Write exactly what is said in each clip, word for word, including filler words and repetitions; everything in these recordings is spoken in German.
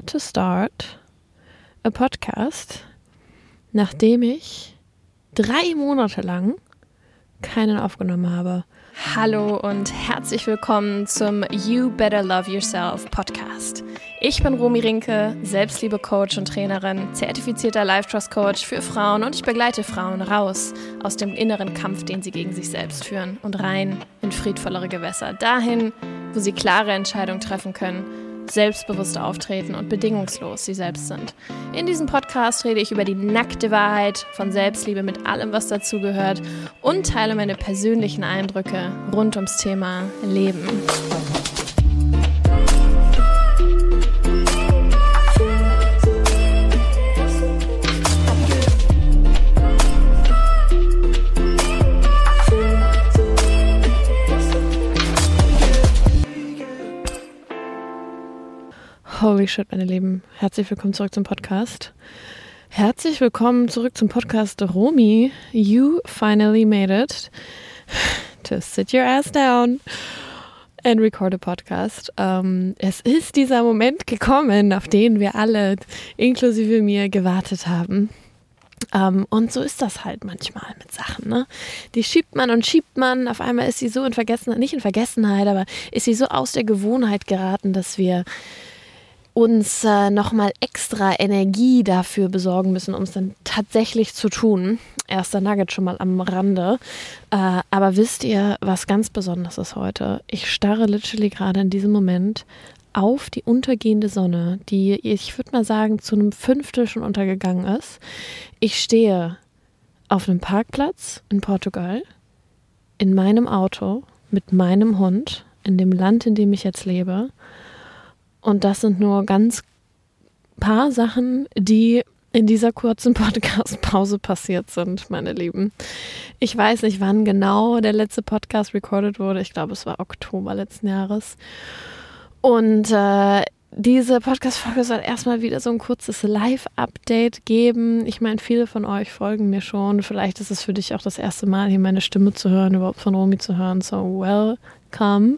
about to start a podcast, nachdem ich drei Monate lang keinen aufgenommen habe. Hallo und herzlich willkommen zum You Better Love Yourself Podcast. Ich bin Romy Rinke, Selbstliebe-Coach und Trainerin, zertifizierter Life-Trust-Coach für Frauen und ich begleite Frauen raus aus dem inneren Kampf, den sie gegen sich selbst führen und rein in friedvollere Gewässer, dahin, wo sie klare Entscheidungen treffen können, selbstbewusst auftreten und bedingungslos sie selbst sind. In diesem Podcast rede ich über die nackte Wahrheit von Selbstliebe mit allem, was dazugehört und teile meine persönlichen Eindrücke rund ums Thema Leben. Holy shit, meine Lieben. Herzlich willkommen zurück zum Podcast. Herzlich willkommen zurück zum Podcast Romy. You finally made it to sit your ass down and record a podcast. Um, es ist dieser Moment gekommen, auf den wir alle, inklusive mir, gewartet haben. Um, und so ist das halt manchmal mit Sachen, ne? Die schiebt man und schiebt man. Auf einmal ist sie so in Vergessenheit, nicht in Vergessenheit, aber ist sie so aus der Gewohnheit geraten, dass wir uns äh, nochmal extra Energie dafür besorgen müssen, um es dann tatsächlich zu tun. Erster Nugget schon mal am Rande. Äh, aber wisst ihr, was ganz Besonderes ist heute? Ich starre literally gerade in diesem Moment auf die untergehende Sonne, die, ich würde mal sagen, zu einem Fünftel schon untergegangen ist. Ich stehe auf einem Parkplatz in Portugal, in meinem Auto, mit meinem Hund, in dem Land, in dem ich jetzt lebe. Und das sind nur ganz paar Sachen, die in dieser kurzen Podcast-Pause passiert sind, meine Lieben. Ich weiß nicht, wann genau der letzte Podcast recorded wurde. Ich glaube, es war Oktober letzten Jahres. Und äh, diese Podcast-Folge soll erstmal wieder so ein kurzes Live-Update geben. Ich meine, viele von euch folgen mir schon. Vielleicht ist es für dich auch das erste Mal, hier meine Stimme zu hören, überhaupt von Romy zu hören. So, welcome.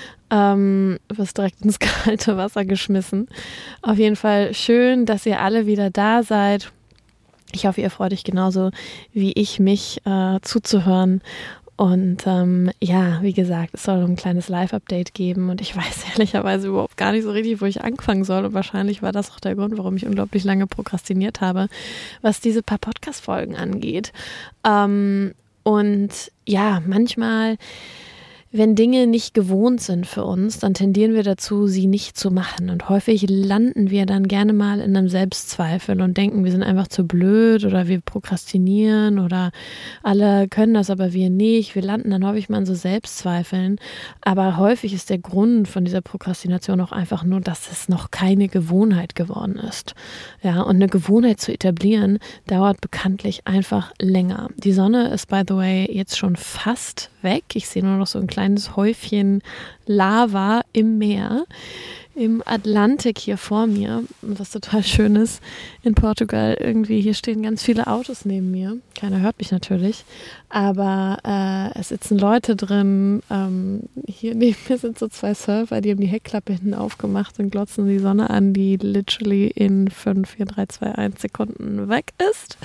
Ähm, wirst direkt ins kalte Wasser geschmissen. Auf jeden Fall schön, dass ihr alle wieder da seid. Ich hoffe, ihr freut euch genauso wie ich, mich äh, zuzuhören. Und ähm, ja, wie gesagt, es soll ein kleines Live-Update geben und ich weiß ehrlicherweise überhaupt gar nicht so richtig, wo ich anfangen soll. Und wahrscheinlich war das auch der Grund, warum ich unglaublich lange prokrastiniert habe, was diese paar Podcast-Folgen angeht. Ähm, und ja, manchmal, wenn Dinge nicht gewohnt sind für uns, dann tendieren wir dazu, sie nicht zu machen. Und häufig landen wir dann gerne mal in einem Selbstzweifel und denken, wir sind einfach zu blöd oder wir prokrastinieren oder alle können das, aber wir nicht. Wir landen dann häufig mal in so Selbstzweifeln. Aber häufig ist der Grund von dieser Prokrastination auch einfach nur, dass es noch keine Gewohnheit geworden ist. Ja, und eine Gewohnheit zu etablieren, dauert bekanntlich einfach länger. Die Sonne ist, by the way, jetzt schon fast weg. Ich sehe nur noch so ein kleines Häufchen Lava im Meer, im Atlantik hier vor mir. Was total schön ist in Portugal. Irgendwie, hier stehen ganz viele Autos neben mir. Keiner hört mich natürlich. Aber äh, es sitzen Leute drin. Ähm, hier neben mir sind so zwei Surfer, die haben die Heckklappe hinten aufgemacht und glotzen die Sonne an, die literally in fünf, vier, drei, zwei, eins Sekunden weg ist.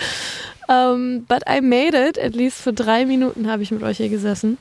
Um, but I made it. At least für drei Minuten habe ich mit euch hier gesessen.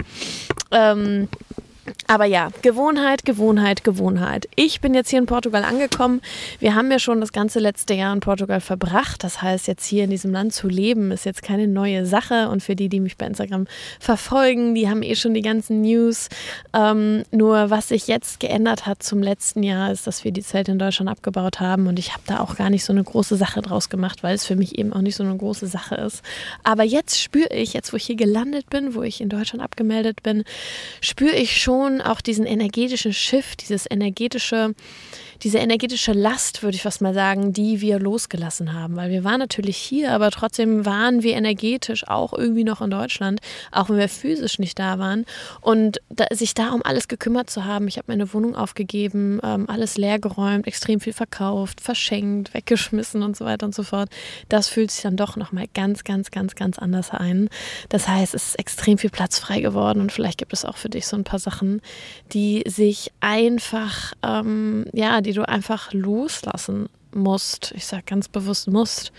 Um, Aber ja, Gewohnheit, Gewohnheit, Gewohnheit. Ich bin jetzt hier in Portugal angekommen. Wir haben ja schon das ganze letzte Jahr in Portugal verbracht. Das heißt, jetzt hier in diesem Land zu leben, ist jetzt keine neue Sache. Und für die, die mich bei Instagram verfolgen, die haben eh schon die ganzen News. Ähm, nur was sich jetzt geändert hat zum letzten Jahr, ist, dass wir die Zelte in Deutschland abgebaut haben. Und ich habe da auch gar nicht so eine große Sache draus gemacht, weil es für mich eben auch nicht so eine große Sache ist. Aber jetzt spüre ich, jetzt wo ich hier gelandet bin, wo ich in Deutschland abgemeldet bin, spüre ich schon auch diesen energetischen Shift, dieses energetische, diese energetische Last, würde ich fast mal sagen, die wir losgelassen haben. Weil wir waren natürlich hier, aber trotzdem waren wir energetisch auch irgendwie noch in Deutschland, auch wenn wir physisch nicht da waren. Und da, sich da um alles gekümmert zu haben, ich habe meine Wohnung aufgegeben, ähm, alles leergeräumt, extrem viel verkauft, verschenkt, weggeschmissen und so weiter und so fort. Das fühlt sich dann doch nochmal ganz, ganz, ganz, ganz anders ein. Das heißt, es ist extrem viel Platz frei geworden und vielleicht gibt es auch für dich so ein paar Sachen, die sich einfach, ähm, ja, die die du einfach loslassen musst, ich sage ganz bewusst musst,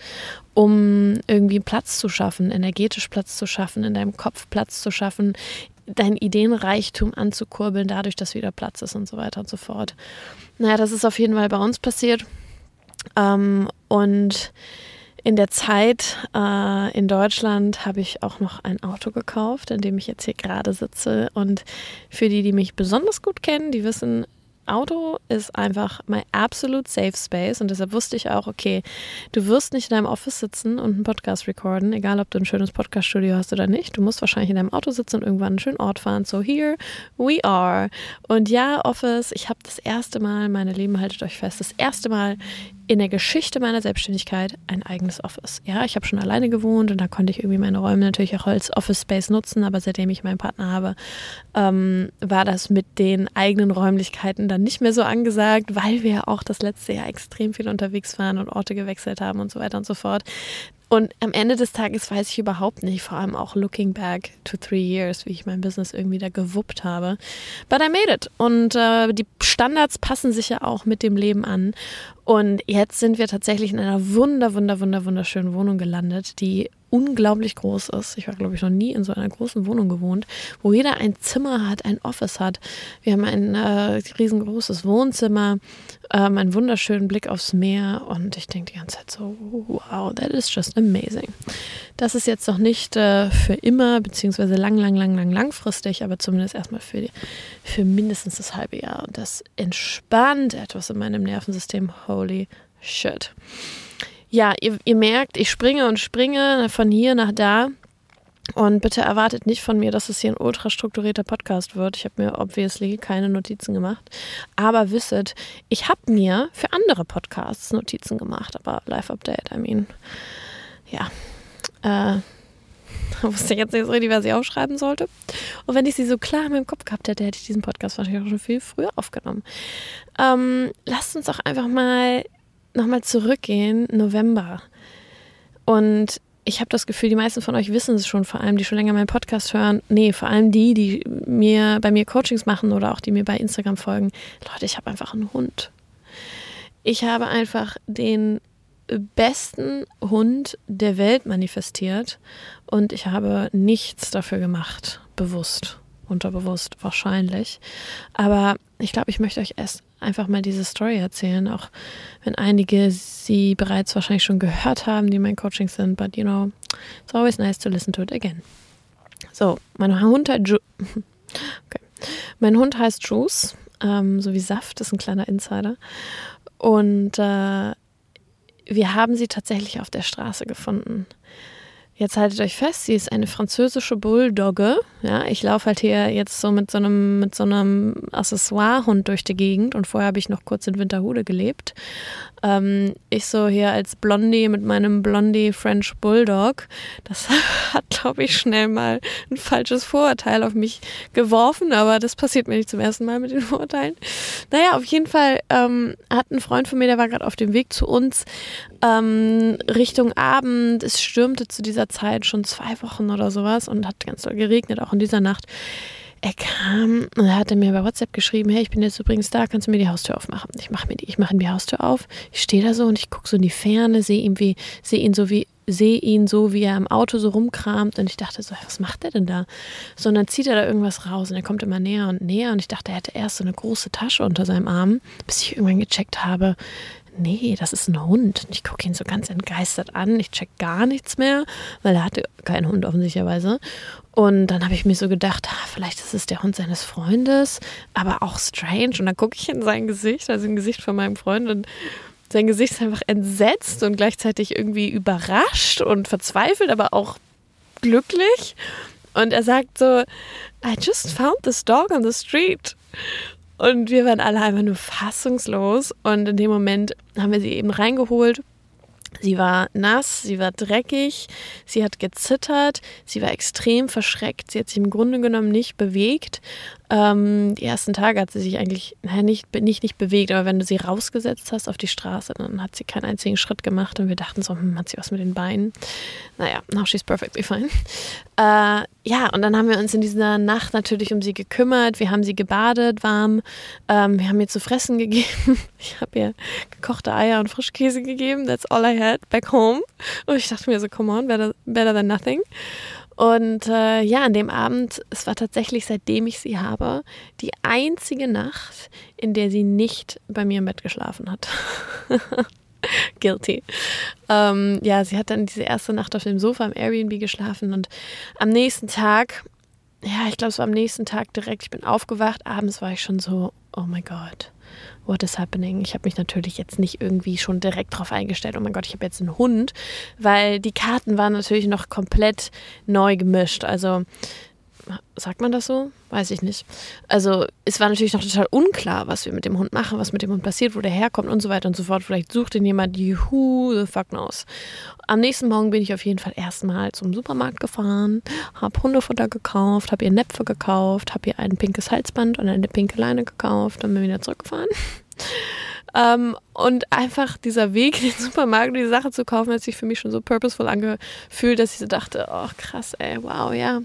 um irgendwie Platz zu schaffen, energetisch Platz zu schaffen, in deinem Kopf Platz zu schaffen, dein Ideenreichtum anzukurbeln, dadurch, dass wieder Platz ist und so weiter und so fort. Naja, das ist auf jeden Fall bei uns passiert. Ähm, und in der Zeit äh, in Deutschland habe ich auch noch ein Auto gekauft, in dem ich jetzt hier gerade sitze. Und für die, die mich besonders gut kennen, die wissen, Auto ist einfach my absolute safe space und deshalb wusste ich auch, okay, du wirst nicht in deinem Office sitzen und einen Podcast recorden, egal ob du ein schönes Podcast-Studio hast oder nicht. Du musst wahrscheinlich in deinem Auto sitzen und irgendwann einen schönen Ort fahren. So here we are. Und ja, Office, ich habe das erste Mal, meine Lieben, haltet euch fest, das erste Mal in der Geschichte meiner Selbstständigkeit ein eigenes Office. Ja, ich habe schon alleine gewohnt und da konnte ich irgendwie meine Räume natürlich auch als Office Space nutzen, aber seitdem ich meinen Partner habe, ähm, war das mit den eigenen Räumlichkeiten dann nicht mehr so angesagt, weil wir ja auch das letzte Jahr extrem viel unterwegs waren und Orte gewechselt haben und so weiter und so fort. Und am Ende des Tages weiß ich überhaupt nicht, vor allem auch looking back to three years, wie ich mein Business irgendwie da gewuppt habe. But I made it. Und äh, die Standards passen sich ja auch mit dem Leben an. Und jetzt sind wir tatsächlich in einer wunder, wunder, wunder, wunderschönen Wohnung gelandet, die unglaublich groß ist. Ich war, glaube ich, noch nie in so einer großen Wohnung gewohnt, wo jeder ein Zimmer hat, ein Office hat. Wir haben ein äh, riesengroßes Wohnzimmer, ähm, einen wunderschönen Blick aufs Meer und ich denke die ganze Zeit so, wow, that is just amazing. Das ist jetzt noch nicht äh, für immer, beziehungsweise lang, lang, lang, lang, langfristig, aber zumindest erstmal für, die, für mindestens das halbe Jahr. Und das entspannt etwas in meinem Nervensystem. Holy shit. Ja, ihr, ihr merkt, ich springe und springe von hier nach da und bitte erwartet nicht von mir, dass es hier ein ultra strukturierter Podcast wird. Ich habe mir obviously keine Notizen gemacht, aber wisset, ich habe mir für andere Podcasts Notizen gemacht, aber Live-Update, I mean, ja, äh, wusste ich jetzt nicht so richtig, was ich aufschreiben sollte. Und wenn ich sie so klar in meinem Kopf gehabt hätte, hätte ich diesen Podcast wahrscheinlich auch schon viel früher aufgenommen. Ähm, lasst uns doch einfach mal nochmal zurückgehen, November. Und ich habe das Gefühl, die meisten von euch wissen es schon, vor allem die schon länger meinen Podcast hören. Nee, vor allem die, die mir bei mir Coachings machen oder auch die mir bei Instagram folgen. Leute, ich habe einfach einen Hund. Ich habe einfach den besten Hund der Welt manifestiert und ich habe nichts dafür gemacht, bewusst, unterbewusst wahrscheinlich. Aber ich glaube, ich möchte euch erst einfach mal diese Story erzählen, auch wenn einige sie bereits wahrscheinlich schon gehört haben, die mein Coaching sind, but you know, it's always nice to listen to it again. So, mein Hund heißt Ju- okay. Mein Hund heißt Juice, ähm, so wie Saft, ist ein kleiner Insider. Und äh, wir haben sie tatsächlich auf der Straße gefunden. Jetzt haltet euch fest, sie ist eine französische Bulldogge. Ja, ich laufe halt hier jetzt so mit so einem, mit so einem Accessoire-Hund durch die Gegend und vorher habe ich noch kurz in Winterhude gelebt. Ähm, ich so hier als Blondie mit meinem Blondie French Bulldog. Das hat, glaube ich, schnell mal ein falsches Vorurteil auf mich geworfen, aber das passiert mir nicht zum ersten Mal mit den Vorurteilen. Naja, auf jeden Fall ähm, hat ein Freund von mir, der war gerade auf dem Weg zu uns, ähm, Richtung Abend. Es stürmte zu dieser Zeit schon zwei Wochen oder sowas und hat ganz doll geregnet, auch in dieser Nacht. Er kam und er hatte mir bei WhatsApp geschrieben, hey, ich bin jetzt übrigens da, kannst du mir die Haustür aufmachen? Ich mache mir die, ich mache ihm die Haustür auf. Ich stehe da so und ich gucke so in die Ferne, sehe ihn wie, sehe ihn so wie, sehe ihn so, wie er im Auto so rumkramt und ich dachte so, was macht der denn da? So, und dann zieht er da irgendwas raus und er kommt immer näher und näher und ich dachte, er hätte erst so eine große Tasche unter seinem Arm, bis ich irgendwann gecheckt habe, nee, das ist ein Hund. Und ich gucke ihn so ganz entgeistert an. Ich check gar nichts mehr, weil er hatte keinen Hund offensichtlicherweise. Und dann habe ich mir so gedacht, ah, vielleicht ist es der Hund seines Freundes, aber auch strange. Und dann gucke ich in sein Gesicht, also im Gesicht von meinem Freund und sein Gesicht ist einfach entsetzt und gleichzeitig irgendwie überrascht und verzweifelt, aber auch glücklich. Und er sagt so, I just found this dog on the street. Und wir waren alle einfach nur fassungslos. Und in dem Moment haben wir sie eben reingeholt. Sie war nass, sie war dreckig, sie hat gezittert, sie war extrem verschreckt. Sie hat sich im Grunde genommen nicht bewegt. Ähm, die ersten Tage hat sie sich eigentlich naja, nicht, nicht, nicht bewegt, aber wenn du sie rausgesetzt hast auf die Straße, dann hat sie keinen einzigen Schritt gemacht und wir dachten so, hm, hat sie was mit den Beinen? Naja, now she's perfectly fine. Äh, ja, und dann haben wir uns in dieser Nacht natürlich um sie gekümmert. Wir haben sie gebadet, warm. Ähm, wir haben ihr zu fressen gegeben. Ich habe ihr gekochte Eier und Frischkäse gegeben. That's all I had back home. Und ich dachte mir so, come on, better, better than nothing. Und äh, ja, an dem Abend, es war tatsächlich, seitdem ich sie habe, die einzige Nacht, in der sie nicht bei mir im Bett geschlafen hat. Guilty. Ähm, ja, sie hat dann diese erste Nacht auf dem Sofa im Airbnb geschlafen und am nächsten Tag, ja, ich glaube, es war am nächsten Tag direkt, ich bin aufgewacht, abends war ich schon so, oh mein Gott, what is happening? Ich habe mich natürlich jetzt nicht irgendwie schon direkt drauf eingestellt, oh mein Gott, ich habe jetzt einen Hund, weil die Karten waren natürlich noch komplett neu gemischt, also sagt man das so? Weiß ich nicht. Also es war natürlich noch total unklar, was wir mit dem Hund machen, was mit dem Hund passiert, wo der herkommt und so weiter und so fort. Vielleicht sucht ihn jemand, who the fuck knows. Am nächsten Morgen bin ich auf jeden Fall erstmal zum Supermarkt gefahren, habe Hundefutter gekauft, habe ihr Näpfe gekauft, habe ihr ein pinkes Halsband und eine pinke Leine gekauft und bin wieder zurückgefahren. Um, und einfach dieser Weg in den Supermarkt, um die Sache zu kaufen, hat sich für mich schon so purposeful angefühlt, dass ich so dachte, oh krass, ey, wow, ja.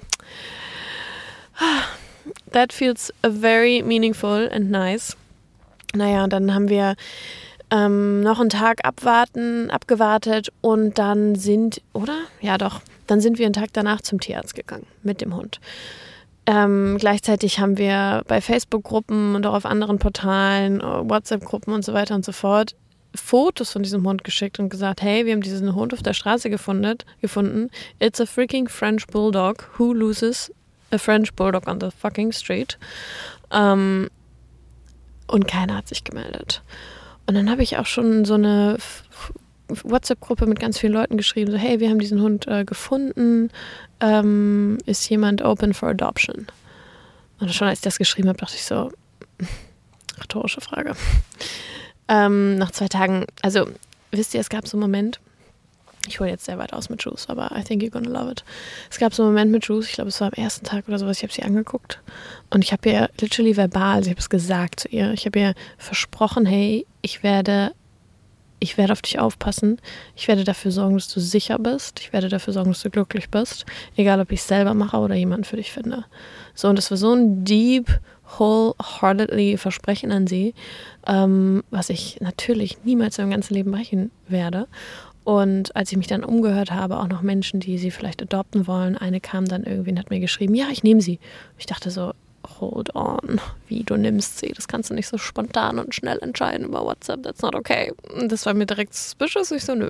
That feels very meaningful and nice. Naja, und dann haben wir ähm, noch einen Tag abwarten, abgewartet und dann sind, oder? Ja doch, dann sind wir einen Tag danach zum Tierarzt gegangen mit dem Hund. Ähm, gleichzeitig haben wir bei Facebook-Gruppen und auch auf anderen Portalen, WhatsApp-Gruppen und so weiter und so fort Fotos von diesem Hund geschickt und gesagt, hey, wir haben diesen Hund auf der Straße gefunden, gefunden. It's a freaking French Bulldog. Who loses a French Bulldog on the fucking street? Ähm, und keiner hat sich gemeldet. Und dann habe ich auch schon so eine WhatsApp-Gruppe mit ganz vielen Leuten geschrieben, so, hey, wir haben diesen Hund äh, gefunden. Ähm, ist jemand open for adoption? Und schon als ich das geschrieben habe, dachte ich so, rhetorische Frage. Ähm, nach zwei Tagen, also wisst ihr, es gab so einen Moment, ich hole jetzt sehr weit aus mit Juice, aber I think you're gonna love it. Es gab so einen Moment mit Juice, ich glaube, es war am ersten Tag oder sowas, ich habe sie angeguckt und ich habe ihr literally verbal, ich habe es gesagt zu ihr, ich habe ihr versprochen, hey, ich werde, ich werde auf dich aufpassen, ich werde dafür sorgen, dass du sicher bist, ich werde dafür sorgen, dass du glücklich bist, egal ob ich es selber mache oder jemanden für dich finde. So, und das war so ein deep, wholeheartedly Versprechen an sie, ähm, was ich natürlich niemals in meinem ganzen Leben brechen werde. Und als ich mich dann umgehört habe, auch noch Menschen, die sie vielleicht adopten wollen, eine kam dann irgendwie und hat mir geschrieben, ja, ich nehme sie. Ich dachte so, hold on, wie, du nimmst sie? Das kannst du nicht so spontan und schnell entscheiden über WhatsApp, that's not okay. Und das war mir direkt suspicious, ich so, nö.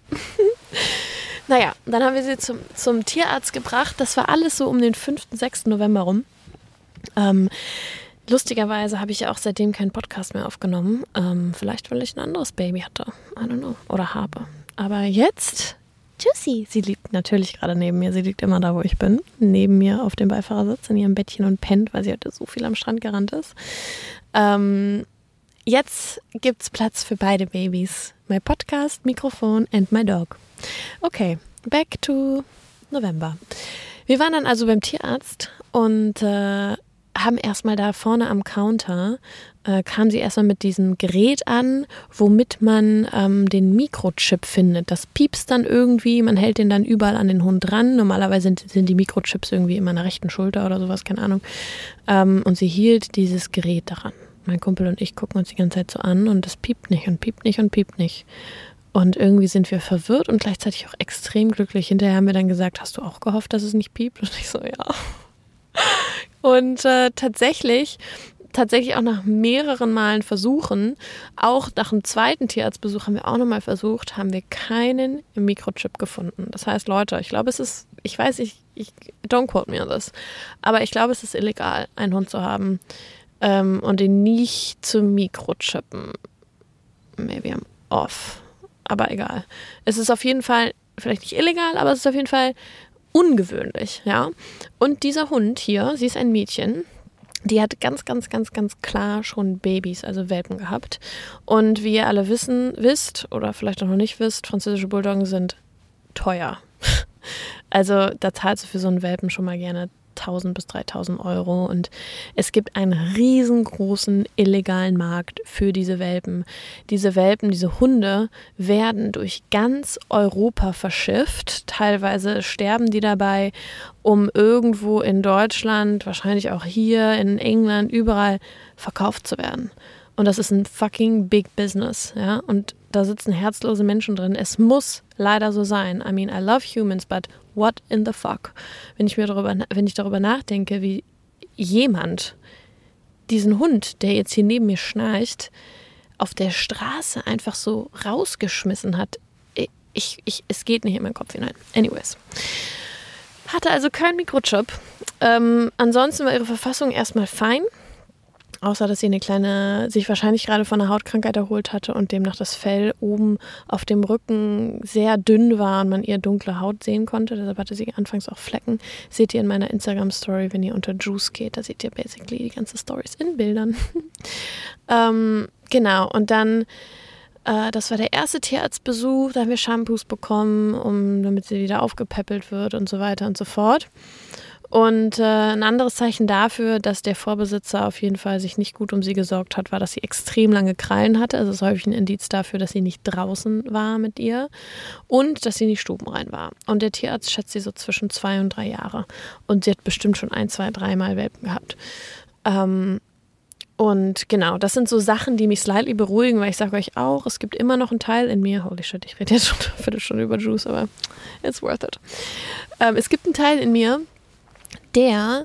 Naja, dann haben wir sie zum, zum Tierarzt gebracht. Das war alles so um den fünften, sechsten November rum. Ähm, lustigerweise habe ich ja auch seitdem keinen Podcast mehr aufgenommen. Ähm, vielleicht, weil ich ein anderes Baby hatte. I don't know. Oder habe. Aber jetzt, Juicy, sie liegt natürlich gerade neben mir. Sie liegt immer da, wo ich bin. Neben mir auf dem Beifahrersitz in ihrem Bettchen und pennt, weil sie heute so viel am Strand gerannt ist. Ähm, jetzt gibt's Platz für beide Babys. My Podcast, Mikrofon and my dog. Okay, back to November. Wir waren dann also beim Tierarzt und äh, haben erstmal da vorne am Counter, äh, kam sie erstmal mit diesem Gerät an, womit man ähm, den Mikrochip findet. Das piepst dann irgendwie, man hält den dann überall an den Hund dran. Normalerweise sind, sind die Mikrochips irgendwie immer an der rechten Schulter oder sowas, keine Ahnung. Ähm, und sie hielt dieses Gerät daran. Mein Kumpel und ich gucken uns die ganze Zeit so an und das piept nicht und piept nicht und piept nicht. Und irgendwie sind wir verwirrt und gleichzeitig auch extrem glücklich. Hinterher haben wir dann gesagt, hast du auch gehofft, dass es nicht piept? Und ich so, ja. Und äh, tatsächlich, tatsächlich auch nach mehreren Malen Versuchen, auch nach dem zweiten Tierarztbesuch haben wir auch nochmal versucht, haben wir keinen Mikrochip gefunden. Das heißt, Leute, ich glaube, es ist, ich weiß, ich, ich don't quote me on this, aber ich glaube, es ist illegal, einen Hund zu haben ähm, und ihn nicht zu mikrochippen. Maybe I'm off, aber egal. Es ist auf jeden Fall, vielleicht nicht illegal, aber es ist auf jeden Fall ungewöhnlich, ja. Und dieser Hund hier, sie ist ein Mädchen, die hat ganz, ganz, ganz, ganz klar schon Babys, also Welpen gehabt. Und wie ihr alle wissen, wisst, oder vielleicht auch noch nicht wisst, französische Bulldoggen sind teuer. Also da zahlst du für so einen Welpen schon mal gerne tausend bis dreitausend Euro und es gibt einen riesengroßen illegalen Markt für diese Welpen. Diese Welpen, diese Hunde werden durch ganz Europa verschifft. Teilweise sterben die dabei, um irgendwo in Deutschland, wahrscheinlich auch hier in England, überall verkauft zu werden. Und das ist ein fucking big business, ja. Und da sitzen herzlose Menschen drin. Es muss leider so sein. I mean, I love humans, but what in the fuck? Wenn ich mir darüber, wenn ich darüber nachdenke, wie jemand diesen Hund, der jetzt hier neben mir schnarcht, auf der Straße einfach so rausgeschmissen hat. Ich, ich, es geht nicht in meinen Kopf hinein. Anyways. Hatte also keinen Mikrochip. Ähm, ansonsten war ihre Verfassung erstmal fein. Außer, dass sie eine kleine, sich wahrscheinlich gerade von einer Hautkrankheit erholt hatte und demnach das Fell oben auf dem Rücken sehr dünn war und man ihr dunkle Haut sehen konnte. Deshalb hatte sie anfangs auch Flecken. Seht ihr in meiner Instagram-Story, wenn ihr unter Juice geht. Da seht ihr basically die ganzen Stories in Bildern. ähm, genau, und dann, äh, das war der erste Tierarztbesuch. Da haben wir Shampoos bekommen, um, damit sie wieder aufgepäppelt wird und so weiter und so fort. Und äh, ein anderes Zeichen dafür, dass der Vorbesitzer auf jeden Fall sich nicht gut um sie gesorgt hat, war, dass sie extrem lange Krallen hatte. Also es ist häufig ein Indiz dafür, dass sie nicht draußen war mit ihr und dass sie nicht stubenrein war. Und der Tierarzt schätzt sie so zwischen zwei und drei Jahre. Und sie hat bestimmt schon ein, zwei, dreimal Welpen gehabt. Ähm, und genau, das sind so Sachen, die mich slightly beruhigen, weil ich sage euch auch, es gibt immer noch einen Teil in mir, holy shit, ich rede jetzt schon eine Viertelstunde über Juice, aber it's worth it. Ähm, es gibt einen Teil in mir, der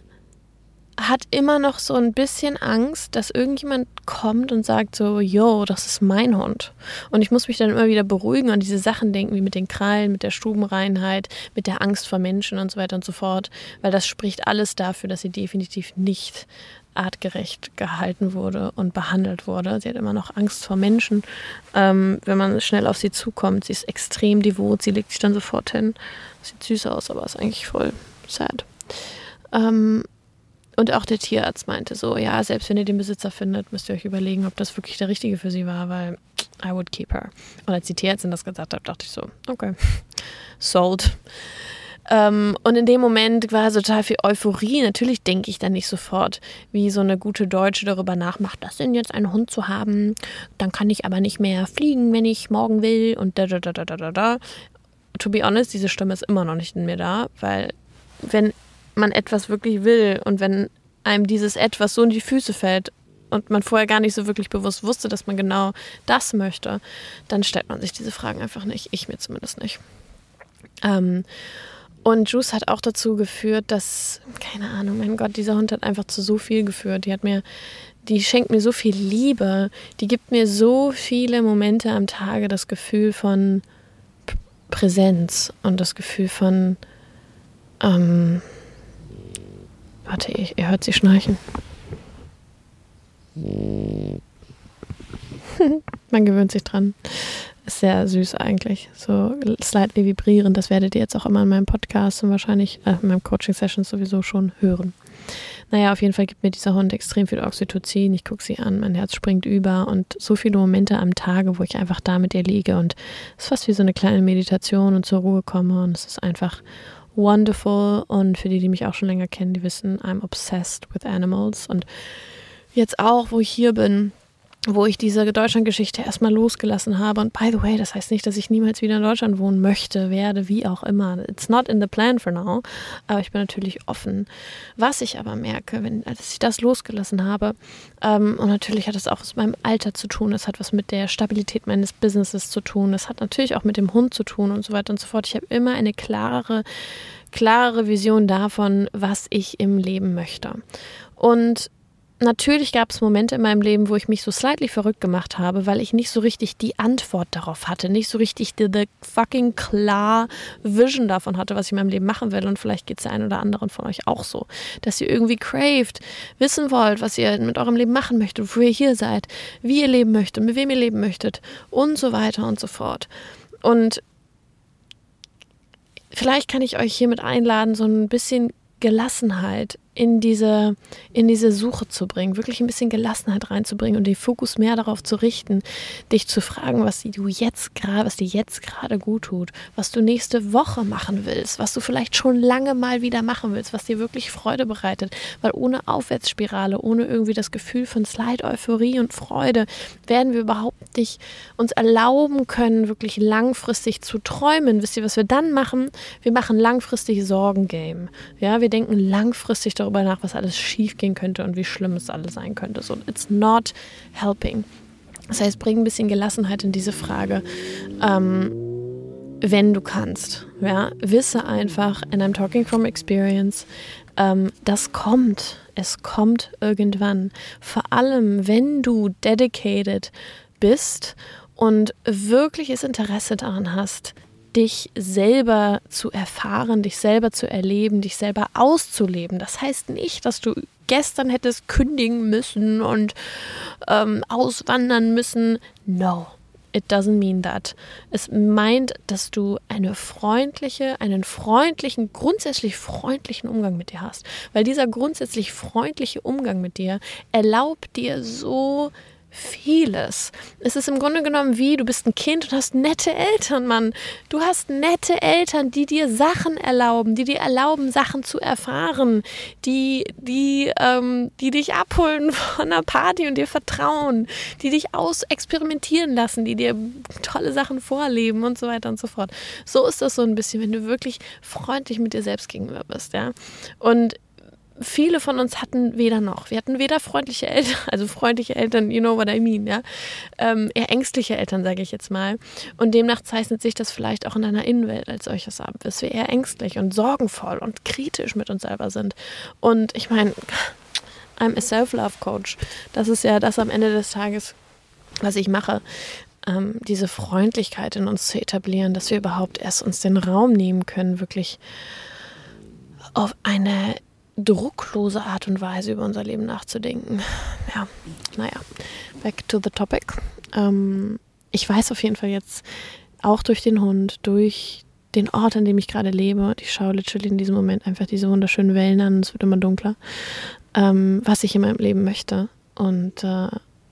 hat immer noch so ein bisschen Angst, dass irgendjemand kommt und sagt so, yo, das ist mein Hund. Und ich muss mich dann immer wieder beruhigen und diese Sachen denken, wie mit den Krallen, mit der Stubenreinheit, mit der Angst vor Menschen und so weiter und so fort, weil das spricht alles dafür, dass sie definitiv nicht artgerecht gehalten wurde und behandelt wurde. Sie hat immer noch Angst vor Menschen, ähm, wenn man schnell auf sie zukommt. Sie ist extrem devot, sie legt sich dann sofort hin. Sieht süß aus, aber ist eigentlich voll sad. Ähm, und auch der Tierarzt meinte so, ja, selbst wenn ihr den Besitzer findet, müsst ihr euch überlegen, ob das wirklich der Richtige für sie war, weil I would keep her. Und als die Tierärztin das gesagt hat, dachte ich so, okay, sold. Ähm, und in dem Moment war so total viel Euphorie. Natürlich denke ich dann nicht sofort, wie so eine gute Deutsche darüber nachmacht, das denn jetzt einen Hund zu haben, dann kann ich aber nicht mehr fliegen, wenn ich morgen will und da, da, da, da, da, da. To be honest, diese Stimme ist immer noch nicht in mir da, weil wenn man etwas wirklich will und wenn einem dieses Etwas so in die Füße fällt und man vorher gar nicht so wirklich bewusst wusste, dass man genau das möchte, dann stellt man sich diese Fragen einfach nicht. Ich mir zumindest nicht. Ähm, und Juice hat auch dazu geführt, dass, keine Ahnung, mein Gott, dieser Hund hat einfach zu so viel geführt. Die hat mir, die schenkt mir so viel Liebe. Die gibt mir so viele Momente am Tage das Gefühl von P- Präsenz und das Gefühl von ähm, Warte, ihr, ihr hört sie schnarchen. Man gewöhnt sich dran. Ist sehr süß eigentlich. So slightly vibrierend. Das werdet ihr jetzt auch immer in meinem Podcast und wahrscheinlich äh, in meinem Coaching-Session sowieso schon hören. Naja, auf jeden Fall gibt mir dieser Hund extrem viel Oxytocin. Ich gucke sie an, mein Herz springt über und so viele Momente am Tage, wo ich einfach da mit ihr liege und es ist fast wie so eine kleine Meditation und zur Ruhe komme und es ist einfach wonderful und für die, die mich auch schon länger kennen, die wissen, I'm obsessed with animals und jetzt auch, wo ich hier bin, wo ich diese Deutschlandgeschichte erstmal losgelassen habe und by the way, das heißt nicht, dass ich niemals wieder in Deutschland wohnen möchte, werde, wie auch immer. It's not in the plan for now, aber ich bin natürlich offen. Was ich aber merke, wenn, als ich das losgelassen habe, ähm, und natürlich hat es auch was mit meinem Alter zu tun, es hat was mit der Stabilität meines Businesses zu tun, es hat natürlich auch mit dem Hund zu tun und so weiter und so fort. Ich habe immer eine klarere, klarere Vision davon, was ich im Leben möchte. Und natürlich gab es Momente in meinem Leben, wo ich mich so slightly verrückt gemacht habe, weil ich nicht so richtig die Antwort darauf hatte, nicht so richtig die, the fucking klar Vision davon hatte, was ich in meinem Leben machen will. Und vielleicht geht es der einen oder anderen von euch auch so, dass ihr irgendwie craved, wissen wollt, was ihr mit eurem Leben machen möchtet, wofür ihr hier seid, wie ihr leben möchtet, mit wem ihr leben möchtet und so weiter und so fort. Und vielleicht kann ich euch hiermit einladen, so ein bisschen Gelassenheit in diese, in diese Suche zu bringen, wirklich ein bisschen Gelassenheit reinzubringen und den Fokus mehr darauf zu richten, dich zu fragen, was du jetzt gerade, was dir jetzt gerade gut tut, was du nächste Woche machen willst, was du vielleicht schon lange mal wieder machen willst, was dir wirklich Freude bereitet, weil ohne Aufwärtsspirale, ohne irgendwie das Gefühl von Slide, Euphorie und Freude, werden wir überhaupt nicht uns erlauben können, wirklich langfristig zu träumen. Wisst ihr, was wir dann machen? Wir machen langfristig Sorgengame. Ja, wir denken langfristig darüber nach, was alles schief gehen könnte und wie schlimm es alles sein könnte. So, it's not helping. Das heißt, bring ein bisschen Gelassenheit in diese Frage, ähm, wenn du kannst. Ja, wisse einfach, and I'm talking from experience, ähm, das kommt. Es kommt irgendwann. Vor allem, wenn du dedicated bist und wirkliches Interesse daran hast, dich selber zu erfahren, dich selber zu erleben, dich selber auszuleben. Das heißt nicht, dass du gestern hättest kündigen müssen und ähm, auswandern müssen. No, it doesn't mean that. Es meint, dass du eine freundliche, einen freundlichen, grundsätzlich freundlichen Umgang mit dir hast. Weil dieser grundsätzlich freundliche Umgang mit dir erlaubt dir so vieles. Es ist im Grunde genommen wie, du bist ein Kind und hast nette Eltern, Mann. Du hast nette Eltern, die dir Sachen erlauben, die dir erlauben, Sachen zu erfahren, die, die, ähm, die dich abholen von einer Party und dir vertrauen, die dich ausexperimentieren lassen, die dir tolle Sachen vorleben und so weiter und so fort. So ist das so ein bisschen, wenn du wirklich freundlich mit dir selbst gegenüber bist, ja. Und viele von uns hatten weder noch. Wir hatten weder freundliche Eltern, also freundliche Eltern, you know what I mean, ja. Ähm, eher ängstliche Eltern, sage ich jetzt mal. Und demnach zeichnet sich das vielleicht auch in deiner Innenwelt als solches ab, dass wir eher ängstlich und sorgenvoll und kritisch mit uns selber sind. Und ich meine, I'm a Self-Love-Coach. Das ist ja das am Ende des Tages, was ich mache. Ähm, diese Freundlichkeit in uns zu etablieren, dass wir überhaupt erst uns den Raum nehmen können, wirklich auf eine drucklose Art und Weise über unser Leben nachzudenken. Ja, naja, back to the topic. Ähm, ich weiß auf jeden Fall jetzt, auch durch den Hund, durch den Ort, an dem ich gerade lebe, und ich schaue literally in diesem Moment einfach diese wunderschönen Wellen an, es wird immer dunkler, ähm, was ich in meinem Leben möchte. Und äh,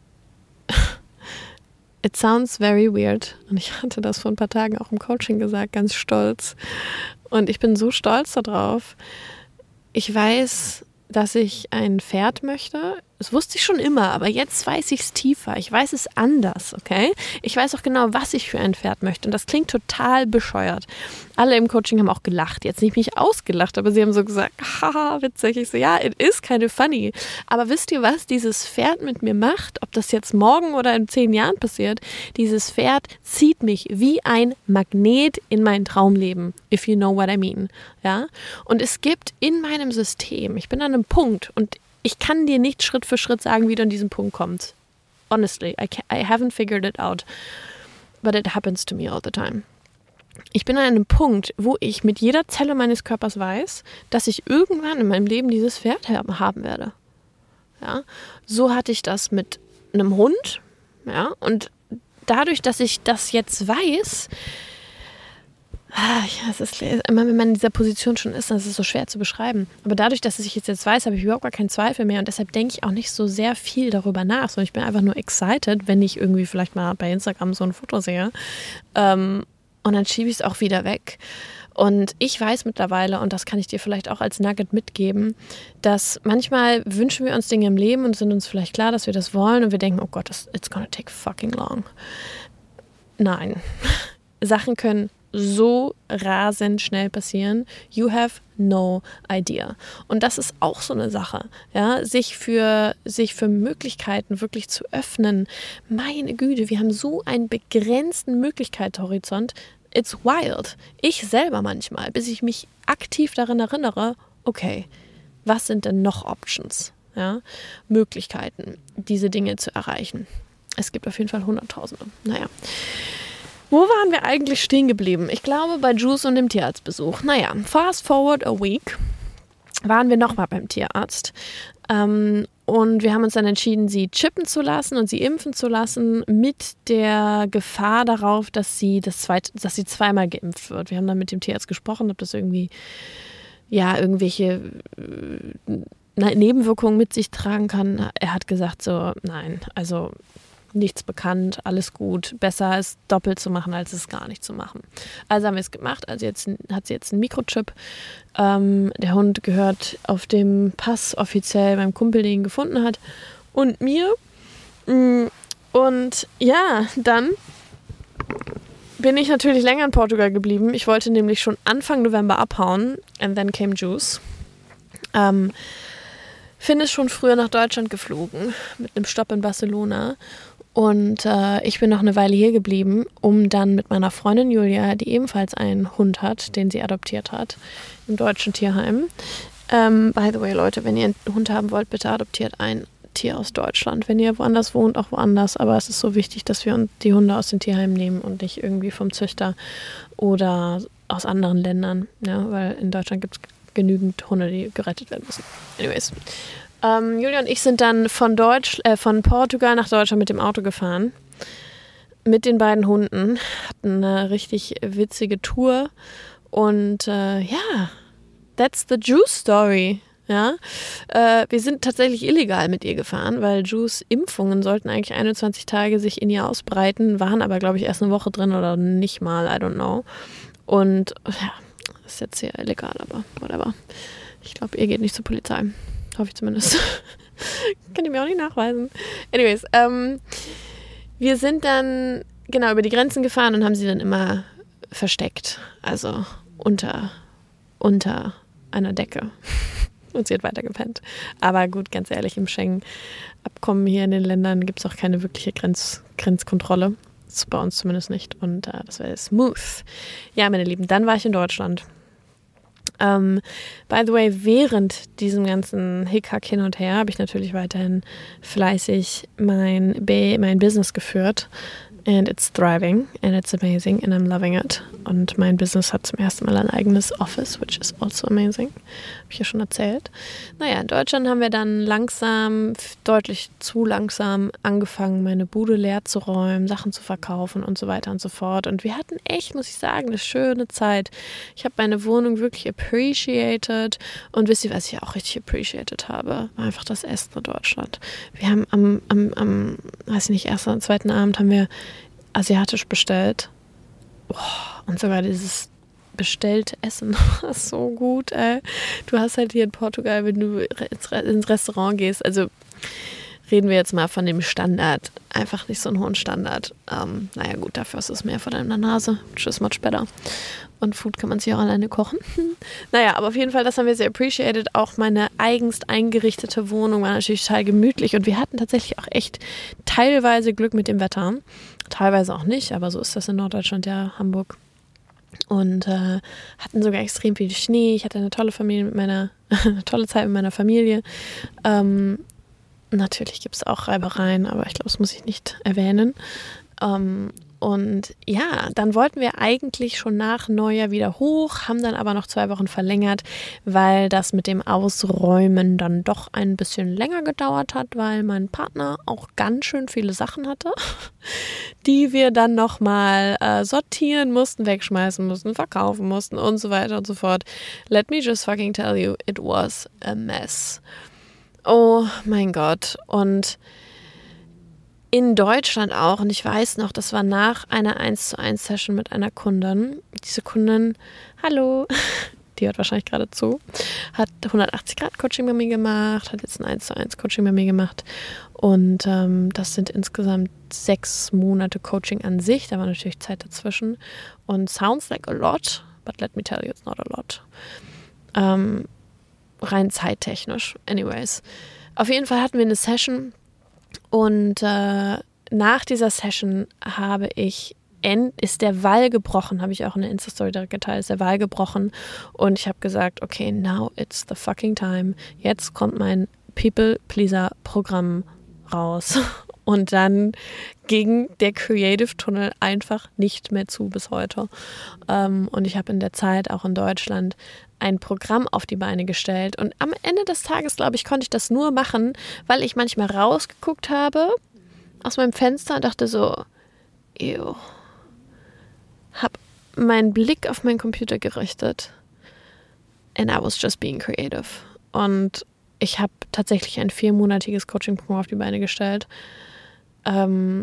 it sounds very weird. Und ich hatte das vor ein paar Tagen auch im Coaching gesagt, ganz stolz. Und ich bin so stolz darauf. Ich weiß, dass ich ein Pferd möchte. Das wusste ich schon immer, aber jetzt weiß ich es tiefer. Ich weiß es anders, okay? Ich weiß auch genau, was ich für ein Pferd möchte. Und das klingt total bescheuert. Alle im Coaching haben auch gelacht. Jetzt nicht mich ausgelacht, aber sie haben so gesagt, haha, witzig. Ich so, ja, it is kind of funny. Aber wisst ihr, was dieses Pferd mit mir macht? Ob das jetzt morgen oder in zehn Jahren passiert? Dieses Pferd zieht mich wie ein Magnet in mein Traumleben, if you know what I mean. Ja? Und es gibt in meinem System, ich bin an einem Punkt und ich kann dir nicht Schritt für Schritt sagen, wie du an diesen Punkt kommst. Honestly, I, can't, I haven't figured it out. But it happens to me all the time. Ich bin an einem Punkt, wo ich mit jeder Zelle meines Körpers weiß, dass ich irgendwann in meinem Leben dieses Pferd haben werde. Ja? So hatte ich das mit einem Hund. Ja? Und dadurch, dass ich das jetzt weiß, Ah, ja, es ist immer, wenn man in dieser Position schon ist, dann ist es so schwer zu beschreiben. Aber dadurch, dass ich es jetzt weiß, habe ich überhaupt gar keinen Zweifel mehr und deshalb denke ich auch nicht so sehr viel darüber nach, sondern ich bin einfach nur excited, wenn ich irgendwie vielleicht mal bei Instagram so ein Foto sehe ähm, und dann schiebe ich es auch wieder weg. Und ich weiß mittlerweile, und das kann ich dir vielleicht auch als Nugget mitgeben, dass manchmal wünschen wir uns Dinge im Leben und sind uns vielleicht klar, dass wir das wollen und wir denken, oh Gott, it's gonna take fucking long. Nein, Sachen können so rasend schnell passieren. You have no idea. Und das ist auch so eine Sache, ja, sich für, sich für Möglichkeiten wirklich zu öffnen. Meine Güte, wir haben so einen begrenzten Möglichkeitshorizont. It's wild. Ich selber manchmal, bis ich mich aktiv daran erinnere, okay, was sind denn noch Options, ja, Möglichkeiten, diese Dinge zu erreichen. Es gibt auf jeden Fall Hunderttausende. Naja. Wo waren wir eigentlich stehen geblieben? Ich glaube, bei Juice und dem Tierarztbesuch. Naja, fast forward a week waren wir nochmal beim Tierarzt. Ähm, und wir haben uns dann entschieden, sie chippen zu lassen und sie impfen zu lassen mit der Gefahr darauf, dass sie, das zweit, dass sie zweimal geimpft wird. Wir haben dann mit dem Tierarzt gesprochen, ob das irgendwie ja, irgendwelche äh, Nebenwirkungen mit sich tragen kann. Er hat gesagt so, nein, also nichts bekannt, alles gut. Besser es doppelt zu machen, als es gar nicht zu machen. Also haben wir es gemacht. Also jetzt hat sie jetzt einen Mikrochip. Ähm, der Hund gehört auf dem Pass offiziell meinem Kumpel, den ihn gefunden hat, und mir. Und ja, dann bin ich natürlich länger in Portugal geblieben. Ich wollte nämlich schon Anfang November abhauen. And then came Juice. Ähm, Finn ist schon früher nach Deutschland geflogen, mit einem Stopp in Barcelona. Und äh, ich bin noch eine Weile hier geblieben, um dann mit meiner Freundin Julia, die ebenfalls einen Hund hat, den sie adoptiert hat, im deutschen Tierheim. Ähm, by the way, Leute, wenn ihr einen Hund haben wollt, bitte adoptiert ein Tier aus Deutschland. Wenn ihr woanders wohnt, auch woanders. Aber es ist so wichtig, dass wir die Hunde aus den Tierheimen nehmen und nicht irgendwie vom Züchter oder aus anderen Ländern. Ja, weil in Deutschland gibt es genügend Hunde, die gerettet werden müssen. Anyways. Ähm, Julia und ich sind dann von, Deutsch, äh, von Portugal nach Deutschland mit dem Auto gefahren. Mit den beiden Hunden. Hatten eine richtig witzige Tour. Und äh, ja, that's the Juice Story. Ja, äh, wir sind tatsächlich illegal mit ihr gefahren, weil Juice Impfungen sollten eigentlich einundzwanzig Tage sich in ihr ausbreiten, waren aber, glaube ich, erst eine Woche drin oder nicht mal, I don't know. Und ja, ist jetzt sehr illegal, aber whatever. Ich glaube, ihr geht nicht zur Polizei. Hoffe ich zumindest. Kann ich mir auch nicht nachweisen. Anyways, ähm, wir sind dann genau über die Grenzen gefahren und haben sie dann immer versteckt. Also unter, unter einer Decke. Und sie hat weiter gepennt. Aber gut, ganz ehrlich, im Schengen-Abkommen hier in den Ländern gibt es auch keine wirkliche Grenz, Grenzkontrolle. Das ist bei uns zumindest nicht. Und äh, das wäre smooth. Ja, meine Lieben, dann war ich in Deutschland. Um, by the way, während diesem ganzen Hickhack hin und her habe ich natürlich weiterhin fleißig mein, B- mein Business geführt. And it's thriving and it's amazing and I'm loving it. Und mein Business hat zum ersten Mal ein eigenes Office, which is also amazing. Habe ich ja schon erzählt. Naja, in Deutschland haben wir dann langsam, deutlich zu langsam angefangen, meine Bude leer zu räumen, Sachen zu verkaufen und so weiter und so fort. Und wir hatten echt, muss ich sagen, eine schöne Zeit. Ich habe meine Wohnung wirklich appreciated. Und wisst ihr, was ich auch richtig appreciated habe? War einfach das Essen in Deutschland. Wir haben am, am, am weiß ich nicht, ersten und zweiten Abend haben wir asiatisch bestellt. Oh, und sogar dieses bestellte Essen. Das ist so gut, ey. Du hast halt hier in Portugal, wenn du ins Restaurant gehst, also reden wir jetzt mal von dem Standard. Einfach nicht so einen hohen Standard. Ähm, naja gut, dafür ist es mehr vor deiner Nase. Which is much better. Und Food kann man sich auch alleine kochen. Naja, aber auf jeden Fall, das haben wir sehr appreciated. Auch meine eigens eingerichtete Wohnung war natürlich total gemütlich. Und wir hatten tatsächlich auch echt teilweise Glück mit dem Wetter. Teilweise auch nicht, aber so ist das in Norddeutschland, ja, Hamburg. Und äh, hatten sogar extrem viel Schnee. Ich hatte eine tolle Familie mit meiner, eine tolle Zeit mit meiner Familie. Ähm, natürlich gibt es auch Reibereien, aber ich glaube, das muss ich nicht erwähnen. Ähm, Und ja, dann wollten wir eigentlich schon nach Neujahr wieder hoch, haben dann aber noch zwei Wochen verlängert, weil das mit dem Ausräumen dann doch ein bisschen länger gedauert hat, weil mein Partner auch ganz schön viele Sachen hatte, die wir dann nochmal äh, sortieren mussten, wegschmeißen mussten, verkaufen mussten und so weiter und so fort. Let me just fucking tell you, it was a mess. Oh mein Gott. Und in Deutschland auch, und ich weiß noch, das war nach einer eins zu eins Session mit einer Kundin. Diese Kundin, hallo, die hört wahrscheinlich gerade zu, hat hundertachtzig Grad Coaching bei mir gemacht, hat jetzt ein eins zu eins Coaching bei mir gemacht. Und ähm, das sind insgesamt sechs Monate Coaching an sich. Da war natürlich Zeit dazwischen. Und sounds like a lot, but let me tell you, it's not a lot. Ähm, rein zeittechnisch. Anyways. Auf jeden Fall hatten wir eine Session. Und äh, nach dieser Session habe ich, end, ist der Wall gebrochen, habe ich auch in der Insta-Story direkt geteilt, ist der Wall gebrochen und ich habe gesagt, okay, now it's the fucking time. Jetzt kommt mein People-Pleaser-Programm raus. Und dann ging der Creative Tunnel einfach nicht mehr zu bis heute. Ähm, und ich habe in der Zeit auch in Deutschland ein Programm auf die Beine gestellt. Und am Ende des Tages, glaube ich, konnte ich das nur machen, weil ich manchmal rausgeguckt habe aus meinem Fenster und dachte so, ew, habe meinen Blick auf meinen Computer gerichtet. and I was just being creative. Und ich habe tatsächlich ein viermonatiges Coaching-Programm auf die Beine gestellt. Ähm,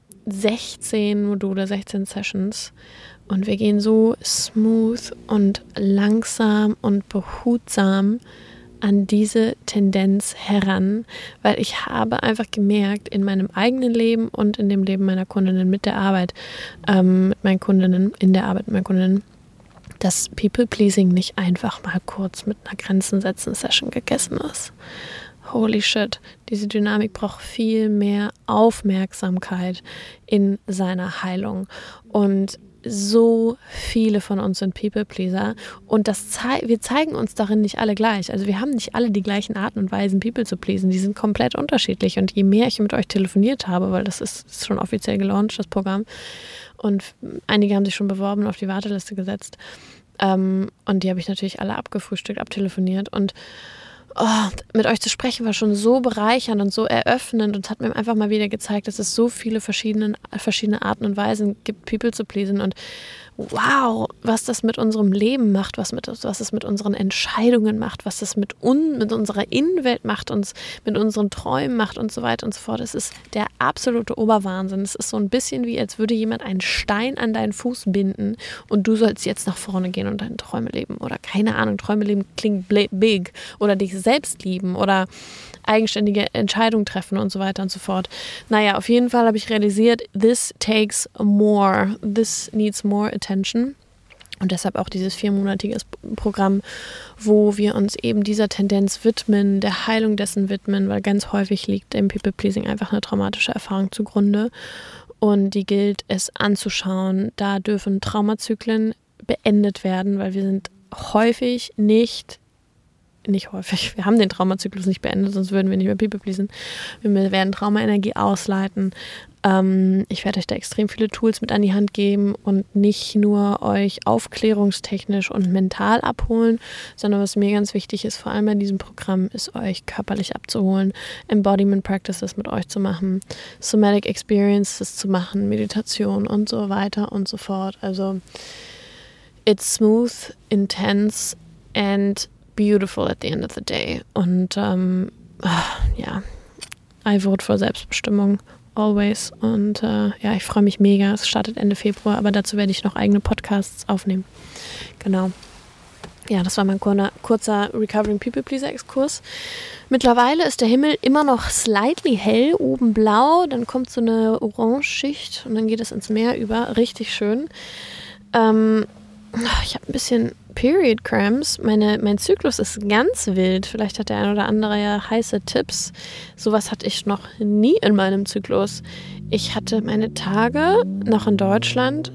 sechzehn Module, sechzehn Sessions. Und wir gehen so smooth und langsam und behutsam an diese Tendenz heran, weil ich habe einfach gemerkt in meinem eigenen Leben und in dem Leben meiner Kundinnen mit der Arbeit, ähm, mit meinen Kundinnen, in der Arbeit mit meinen Kundinnen, dass People-Pleasing nicht einfach mal kurz mit einer Grenzen-Setzen-Session gegessen ist. Holy shit, diese Dynamik braucht viel mehr Aufmerksamkeit in seiner Heilung. Und so viele von uns sind People-Pleaser und das zei- wir zeigen uns darin nicht alle gleich. Also wir haben nicht alle die gleichen Arten und Weisen, People zu pleasen. Die sind komplett unterschiedlich und je mehr ich mit euch telefoniert habe, weil das ist, ist schon offiziell gelauncht, das Programm, und einige haben sich schon beworben und auf die Warteliste gesetzt, ähm, und die habe ich natürlich alle abgefrühstückt, abtelefoniert und oh, mit euch zu sprechen war schon so bereichernd und so eröffnend und hat mir einfach mal wieder gezeigt, dass es so viele verschiedene, verschiedene Arten und Weisen gibt, People zu pleasen und wow, was das mit unserem Leben macht, was, mit, was es mit unseren Entscheidungen macht, was es mit, un, mit unserer Innenwelt macht, uns mit unseren Träumen macht und so weiter und so fort. Es ist der absolute Oberwahnsinn. Es ist so ein bisschen wie, als würde jemand einen Stein an deinen Fuß binden und du sollst jetzt nach vorne gehen und deine Träume leben. Oder keine Ahnung, Träume leben klingt big. Oder dich selbst lieben oder eigenständige Entscheidungen treffen und so weiter und so fort. Naja, auf jeden Fall habe ich realisiert, this takes more, this needs more attention. Und deshalb auch dieses viermonatige Programm, wo wir uns eben dieser Tendenz widmen, der Heilung dessen widmen, weil ganz häufig liegt im People-Pleasing einfach eine traumatische Erfahrung zugrunde. Und die gilt es anzuschauen. Da dürfen Traumazyklen beendet werden, weil wir sind häufig nicht Nicht häufig. Wir haben den Traumazyklus nicht beendet, sonst würden wir nicht mehr People pleasen. Wir werden Traumaenergie ausleiten. Ähm, ich werde euch da extrem viele Tools mit an die Hand geben und nicht nur euch aufklärungstechnisch und mental abholen, sondern was mir ganz wichtig ist, vor allem bei diesem Programm, ist euch körperlich abzuholen, Embodiment Practices mit euch zu machen, Somatic Experiences zu machen, Meditation und so weiter und so fort. Also it's smooth, intense and beautiful at the end of the day. Und ähm, ja, I vote for Selbstbestimmung, always. Und äh, ja, ich freue mich mega. Es startet Ende Februar, aber dazu werde ich noch eigene Podcasts aufnehmen. Genau. Ja, das war mein kurzer Recovering People Pleaser Exkurs. Mittlerweile ist der Himmel immer noch slightly hell, oben blau, dann kommt so eine Orange-Schicht und dann geht es ins Meer über. Richtig schön. Ähm, ich habe ein bisschen Period Cramps. Meine, mein Zyklus ist ganz wild. Vielleicht hat der ein oder andere ja heiße Tipps. Sowas hatte ich noch nie in meinem Zyklus. Ich hatte meine Tage noch in Deutschland.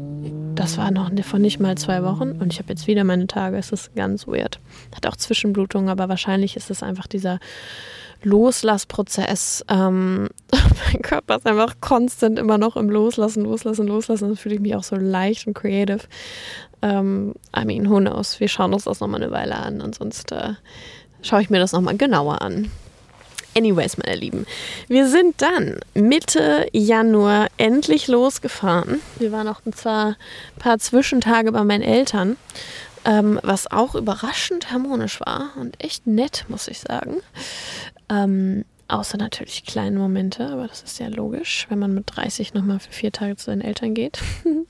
Das war noch vor nicht mal zwei Wochen. Und ich habe jetzt wieder meine Tage. Es ist ganz weird. Hat auch Zwischenblutungen, aber wahrscheinlich ist es einfach dieser Loslassprozess. Ähm, mein Körper ist einfach konstant immer noch im Loslassen, Loslassen, Loslassen. Da fühle ich mich auch so leicht und creative. Ähm, I mean, who knows? Wir schauen uns das nochmal eine Weile an und sonst äh, schaue ich mir das nochmal genauer an. Anyways, meine Lieben, wir sind dann Mitte Januar endlich losgefahren. Wir waren auch zwar ein paar Zwischentage bei meinen Eltern, ähm, was auch überraschend harmonisch war und echt nett, muss ich sagen. Ähm, außer natürlich kleine Momente, aber das ist ja logisch, wenn man mit dreißig nochmal für vier Tage zu seinen Eltern geht.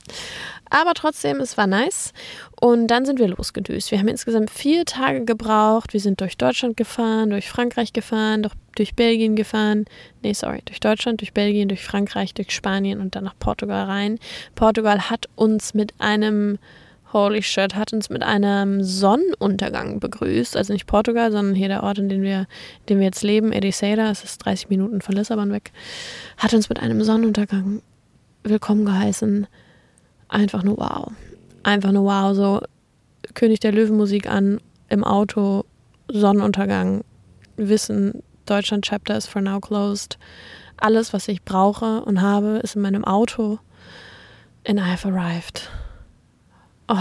Aber trotzdem, es war nice. Und dann sind wir losgedüst. Wir haben insgesamt vier Tage gebraucht. Wir sind durch Deutschland gefahren, durch Frankreich gefahren, durch, durch Belgien gefahren. Nee, sorry, durch Deutschland, durch Belgien, durch Frankreich, durch Spanien und dann nach Portugal rein. Portugal hat uns mit einem Holy shit, hat uns mit einem Sonnenuntergang begrüßt. Also nicht Portugal, sondern hier der Ort, in dem wir, in dem wir jetzt leben, Ericeira, es ist dreißig Minuten von Lissabon weg, hat uns mit einem Sonnenuntergang willkommen geheißen. Einfach nur wow. Einfach nur wow. So König der Löwen-Musik an, im Auto, Sonnenuntergang, Wissen, Deutschland-Chapter ist for now closed. Alles, was ich brauche und habe, ist in meinem Auto. And I have arrived. Oh,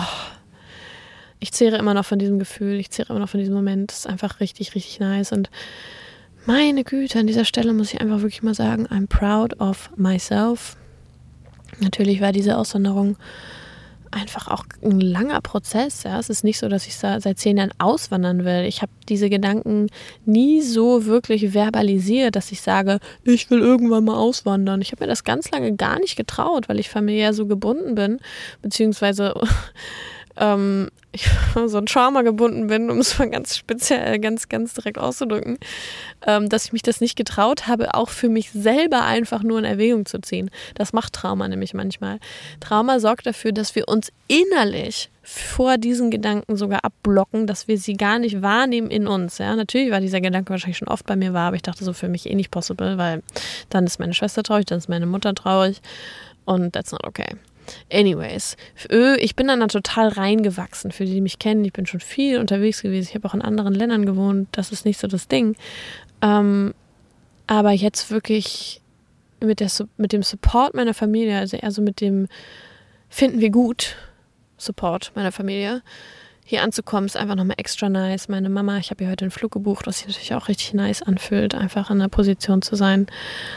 ich zehre immer noch von diesem Gefühl, ich zehre immer noch von diesem Moment. Es ist einfach richtig, richtig nice. Und meine Güte, an dieser Stelle muss ich einfach wirklich mal sagen, I'm proud of myself. Natürlich war diese Auswanderung einfach auch ein langer Prozess. Ja? Es ist nicht so, dass ich seit zehn Jahren auswandern will. Ich habe diese Gedanken nie so wirklich verbalisiert, dass ich sage, ich will irgendwann mal auswandern. Ich habe mir das ganz lange gar nicht getraut, weil ich familiär so gebunden bin, beziehungsweise ähm, ich so ein Trauma gebunden bin, um es mal ganz speziell, ganz, ganz direkt auszudrücken, ähm, dass ich mich das nicht getraut habe, auch für mich selber einfach nur in Erwägung zu ziehen. Das macht Trauma nämlich manchmal. Trauma sorgt dafür, dass wir uns innerlich vor diesen Gedanken sogar abblocken, dass wir sie gar nicht wahrnehmen in uns. Ja? Natürlich war dieser Gedanke wahrscheinlich schon oft bei mir wahr, aber ich dachte so, für mich eh nicht possible, weil dann ist meine Schwester traurig, dann ist meine Mutter traurig und that's not okay. Anyways, ich bin dann da total reingewachsen, für die, die mich kennen. Ich bin schon viel unterwegs gewesen. Ich habe auch in anderen Ländern gewohnt. Das ist nicht so das Ding. Ähm, aber jetzt wirklich mit, der, mit dem Support meiner Familie, also eher so mit dem finden wir gut Support meiner Familie, hier anzukommen, ist einfach nochmal extra nice. Meine Mama, ich habe ihr heute einen Flug gebucht, was sich natürlich auch richtig nice anfühlt, einfach in der Position zu sein,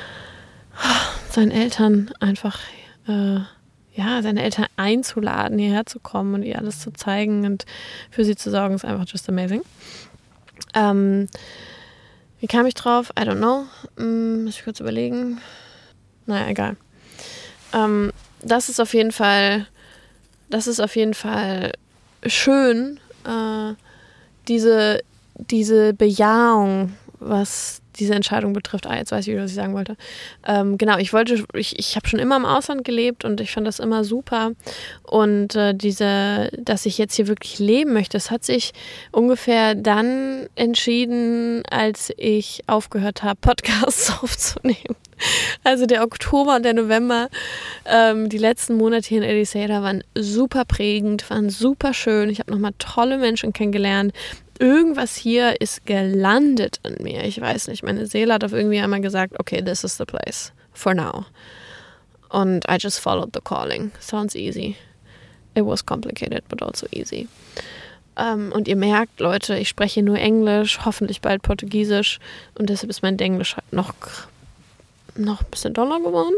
seinen Eltern einfach äh, ja, seine Eltern einzuladen, hierher zu kommen und ihr alles zu zeigen und für sie zu sorgen, ist einfach just amazing. Ähm, wie kam ich drauf? I don't know. Hm, muss ich kurz überlegen. Naja, egal. Ähm, das ist auf jeden Fall, das ist auf jeden Fall schön, äh, diese, diese Bejahung, was diese Entscheidung betrifft. Ah, jetzt weiß ich wieder, was ich sagen wollte. Ähm, genau, ich wollte, ich, ich habe schon immer im Ausland gelebt und ich fand das immer super. Und äh, diese, dass ich jetzt hier wirklich leben möchte, das hat sich ungefähr dann entschieden, als ich aufgehört habe, Podcasts aufzunehmen. Also der Oktober und der November, ähm, die letzten Monate hier in Ericeira waren super prägend, waren super schön. Ich habe nochmal tolle Menschen kennengelernt. Irgendwas hier ist gelandet in mir. Ich weiß nicht, meine Seele hat auf irgendwie einmal gesagt, okay, this is the place for now. Und I just followed the calling. Sounds easy. It was complicated, but also easy. Um, und ihr merkt, Leute, ich spreche nur Englisch, hoffentlich bald Portugiesisch. Und deshalb ist mein Englisch halt noch, noch ein bisschen doller geworden.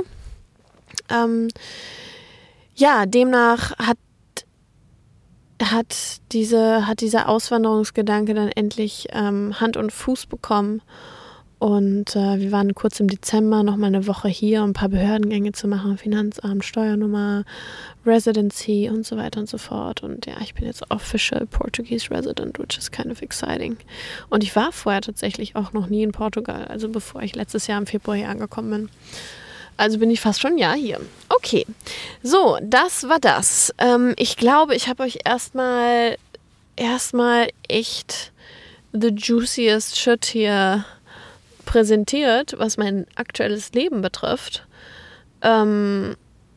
Ja, um, ja demnach hat hat diese hat dieser Auswanderungsgedanke dann endlich ähm, Hand und Fuß bekommen und äh, wir waren kurz im Dezember noch mal eine Woche hier, um ein paar Behördengänge zu machen, Finanzamt, Steuernummer, Residency und so weiter und so fort und ja, ich bin jetzt Official Portuguese Resident, which is kind of exciting und ich war vorher tatsächlich auch noch nie in Portugal, also bevor ich letztes Jahr im Februar hier angekommen bin. Also bin ich fast schon ein Jahr hier. Okay, so, das war das. Ähm, ich glaube, ich habe euch erstmal erstmal echt the juiciest shit hier präsentiert, was mein aktuelles Leben betrifft. Ähm,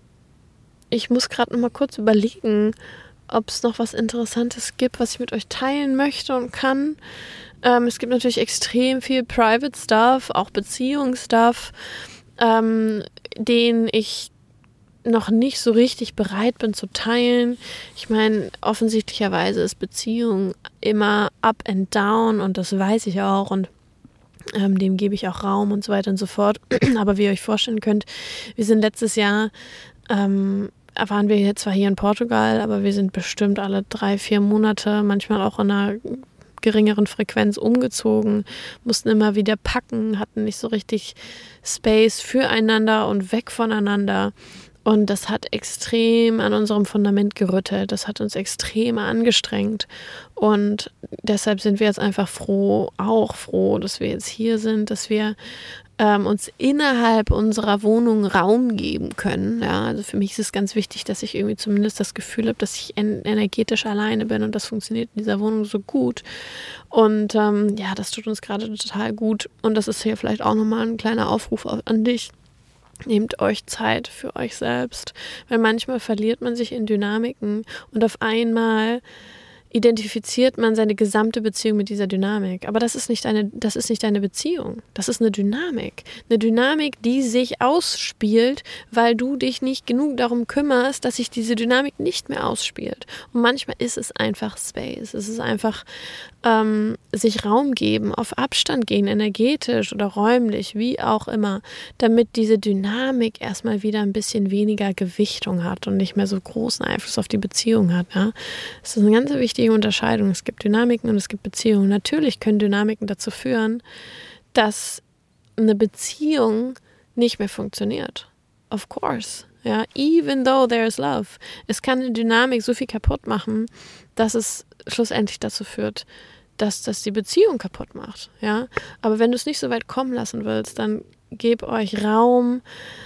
ich muss gerade noch mal kurz überlegen, ob es noch was Interessantes gibt, was ich mit euch teilen möchte und kann. Ähm, es gibt natürlich extrem viel Private Stuff, auch Beziehungsstuff, Ähm, den ich noch nicht so richtig bereit bin zu teilen. Ich meine, offensichtlicherweise ist Beziehung immer up and down und das weiß ich auch und ähm, dem gebe ich auch Raum und so weiter und so fort. Aber wie ihr euch vorstellen könnt, wir sind letztes Jahr, ähm, waren wir hier zwar hier in Portugal, aber wir sind bestimmt alle drei, vier Monate, manchmal auch in einer geringeren Frequenz umgezogen, mussten immer wieder packen, hatten nicht so richtig Space füreinander und weg voneinander. Und das hat extrem an unserem Fundament gerüttelt. Das hat uns extrem angestrengt. Und deshalb sind wir jetzt einfach froh, auch froh, dass wir jetzt hier sind, dass wir ähm, uns innerhalb unserer Wohnung Raum geben können. Ja, also für mich ist es ganz wichtig, dass ich irgendwie zumindest das Gefühl habe, dass ich en- energetisch alleine bin und das funktioniert in dieser Wohnung so gut. Und ähm, ja, das tut uns gerade total gut. Und das ist hier vielleicht auch nochmal ein kleiner Aufruf an dich. Nehmt euch Zeit für euch selbst, weil manchmal verliert man sich in Dynamiken und auf einmal identifiziert man seine gesamte Beziehung mit dieser Dynamik. Aber das ist nicht eine, das ist nicht eine Beziehung. Das ist eine Dynamik. Eine Dynamik, die sich ausspielt, weil du dich nicht genug darum kümmerst, dass sich diese Dynamik nicht mehr ausspielt. Und manchmal ist es einfach Space. Es ist einfach ähm, sich Raum geben, auf Abstand gehen, energetisch oder räumlich, wie auch immer, damit diese Dynamik erstmal wieder ein bisschen weniger Gewichtung hat und nicht mehr so großen Einfluss auf die Beziehung hat. Ja? Das ist eine ganz wichtige Unterscheidung. Es gibt Dynamiken und es gibt Beziehungen. Natürlich können Dynamiken dazu führen, dass eine Beziehung nicht mehr funktioniert. Of course. Ja, even though there is love. Es kann eine Dynamik so viel kaputt machen, dass es schlussendlich dazu führt, dass das die Beziehung kaputt macht. Ja, aber wenn du es nicht so weit kommen lassen willst, dann gebt euch Raum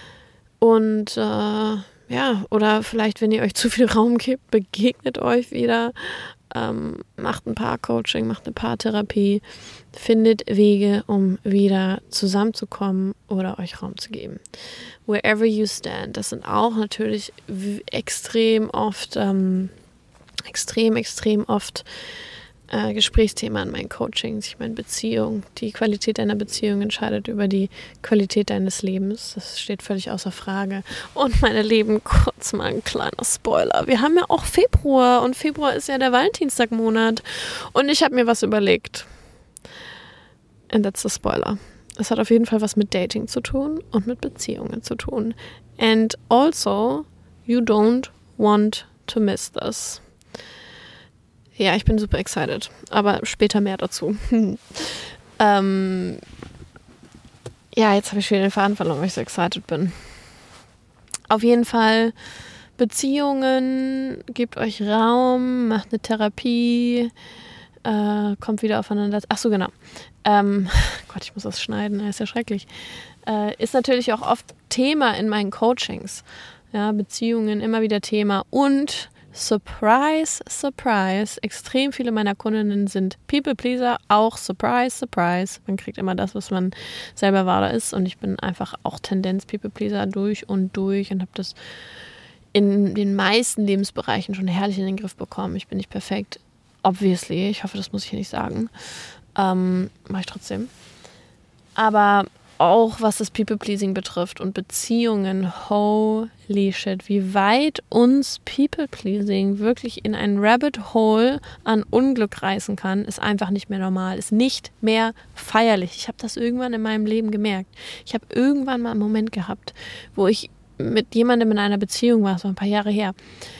und äh, ja, oder vielleicht, wenn ihr euch zu viel Raum gebt, begegnet euch wieder, ähm, macht ein Paar-Coaching, macht eine Paartherapie, findet Wege, um wieder zusammenzukommen oder euch Raum zu geben. Wherever you stand, das sind auch natürlich w- extrem oft, ähm, extrem, extrem oft Äh, Gesprächsthema in meinen Coachings. Ich meine, Beziehung, die Qualität deiner Beziehung entscheidet über die Qualität deines Lebens. Das steht völlig außer Frage. Und meine Lieben, kurz mal ein kleiner Spoiler. Wir haben ja auch Februar und Februar ist ja der Valentinstagmonat und ich habe mir was überlegt. And that's the Spoiler. Es hat auf jeden Fall was mit Dating zu tun und mit Beziehungen zu tun. And also, you don't want to miss this. Ja, ich bin super excited, aber später mehr dazu. ähm, ja, jetzt habe ich wieder den Faden verloren, weil ich so excited bin. Auf jeden Fall Beziehungen, gebt euch Raum, macht eine Therapie, äh, kommt wieder aufeinander. Ach so, genau. Ähm, Gott, ich muss das schneiden, das ist ja schrecklich. Äh, ist natürlich auch oft Thema in meinen Coachings. Ja, Beziehungen immer wieder Thema und Surprise, surprise, extrem viele meiner Kundinnen sind People-Pleaser, auch surprise, surprise. Man kriegt immer das, was man selber wahr ist und ich bin einfach auch Tendenz People-Pleaser durch und durch und habe das in den meisten Lebensbereichen schon herrlich in den Griff bekommen. Ich bin nicht perfekt, obviously, ich hoffe, das muss ich hier nicht sagen. Ähm, mache ich trotzdem. Aber auch was das People-Pleasing betrifft und Beziehungen, holy shit, wie weit uns People-Pleasing wirklich in ein Rabbit Hole an Unglück reißen kann, ist einfach nicht mehr normal, ist nicht mehr feierlich. Ich habe das irgendwann in meinem Leben gemerkt. Ich habe irgendwann mal einen Moment gehabt, wo ich mit jemandem in einer Beziehung war, das war ein paar Jahre her.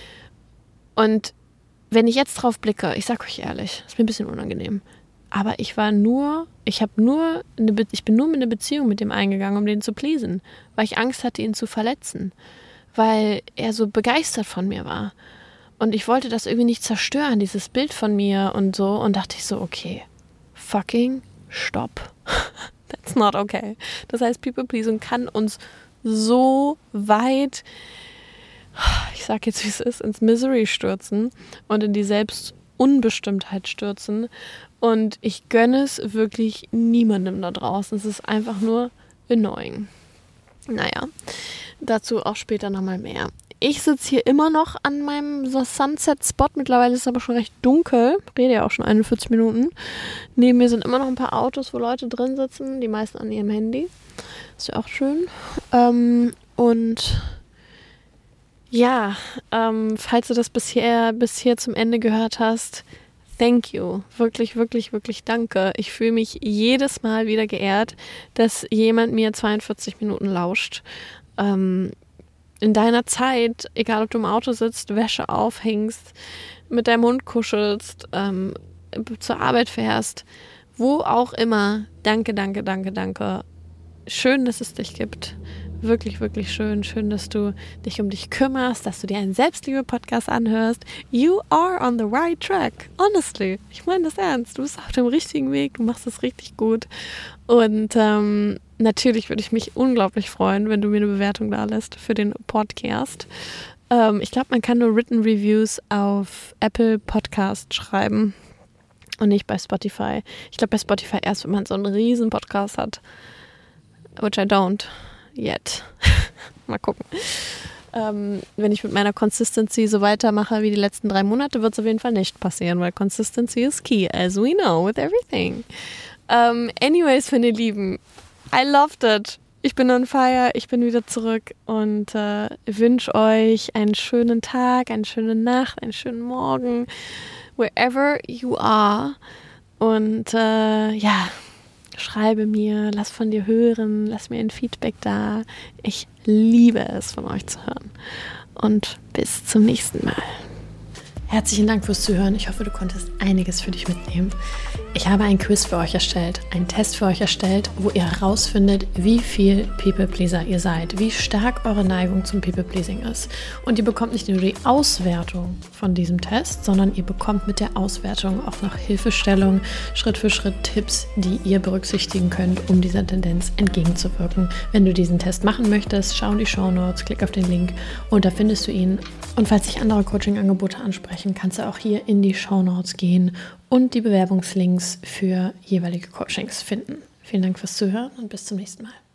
Und wenn ich jetzt drauf blicke, ich sag euch ehrlich, ist mir ein bisschen unangenehm, aber ich war nur, ich habe nur, eine Be- ich bin nur mit einer Beziehung mit dem eingegangen, um den zu pleasen, weil ich Angst hatte, ihn zu verletzen, weil er so begeistert von mir war. Und ich wollte das irgendwie nicht zerstören, dieses Bild von mir und so. Und dachte ich so, okay, fucking stop. That's not okay. Das heißt, People-Pleasing kann uns so weit, ich sag jetzt, wie es ist, ins Misery stürzen und in die Selbstunbestimmtheit stürzen. Und ich gönne es wirklich niemandem da draußen. Es ist einfach nur annoying. Naja, dazu auch später nochmal mehr. Ich sitze hier immer noch an meinem Sunset-Spot. Mittlerweile ist es aber schon recht dunkel. Rede ja auch schon einundvierzig Minuten. Neben mir sind immer noch ein paar Autos, wo Leute drin sitzen. Die meisten an ihrem Handy. Ist ja auch schön. Ähm, und ja, ähm, falls du das bisher, bisher zum Ende gehört hast, thank you. Wirklich, wirklich, wirklich danke. Ich fühle mich jedes Mal wieder geehrt, dass jemand mir zweiundvierzig Minuten lauscht. Ähm, in deiner Zeit, egal ob du im Auto sitzt, Wäsche aufhängst, mit deinem Hund kuschelst, ähm, zur Arbeit fährst, wo auch immer. Danke, danke, danke, danke. Schön, dass es dich gibt. Wirklich, wirklich schön. Schön, dass du dich um dich kümmerst, dass du dir einen Selbstliebe-Podcast anhörst. You are on the right track. Honestly. Ich meine das ernst. Du bist auf dem richtigen Weg. Du machst es richtig gut. Und ähm, natürlich würde ich mich unglaublich freuen, wenn du mir eine Bewertung da lässt für den Podcast. Ähm, ich glaube, man kann nur Written Reviews auf Apple Podcast schreiben und nicht bei Spotify. Ich glaube, bei Spotify erst, wenn man so einen riesen Podcast hat. Which I don't. Yet. Mal gucken. Ähm, wenn ich mit meiner Consistency so weitermache wie die letzten drei Monate, wird es auf jeden Fall nicht passieren, weil Consistency is key, as we know, with everything. Um, anyways, meine Lieben, I loved it. Ich bin on fire, ich bin wieder zurück und äh, wünsche euch einen schönen Tag, eine schöne Nacht, einen schönen Morgen, wherever you are. Und äh, ja, schreibe mir, lass von dir hören, lass mir ein Feedback da. Ich liebe es, von euch zu hören. Und bis zum nächsten Mal. Herzlichen Dank fürs Zuhören. Ich hoffe, du konntest einiges für dich mitnehmen. Ich habe ein Quiz für euch erstellt, einen Test für euch erstellt, wo ihr herausfindet, wie viel People-Pleaser ihr seid, wie stark eure Neigung zum People-Pleasing ist. Und ihr bekommt nicht nur die Auswertung von diesem Test, sondern ihr bekommt mit der Auswertung auch noch Hilfestellung, Schritt für Schritt Tipps, die ihr berücksichtigen könnt, um dieser Tendenz entgegenzuwirken. Wenn du diesen Test machen möchtest, schau in die Shownotes, klick auf den Link und da findest du ihn. Und falls dich andere Coaching-Angebote ansprechen, kannst du auch hier in die Shownotes gehen und die Bewerbungslinks für jeweilige Coachings finden. Vielen Dank fürs Zuhören und bis zum nächsten Mal.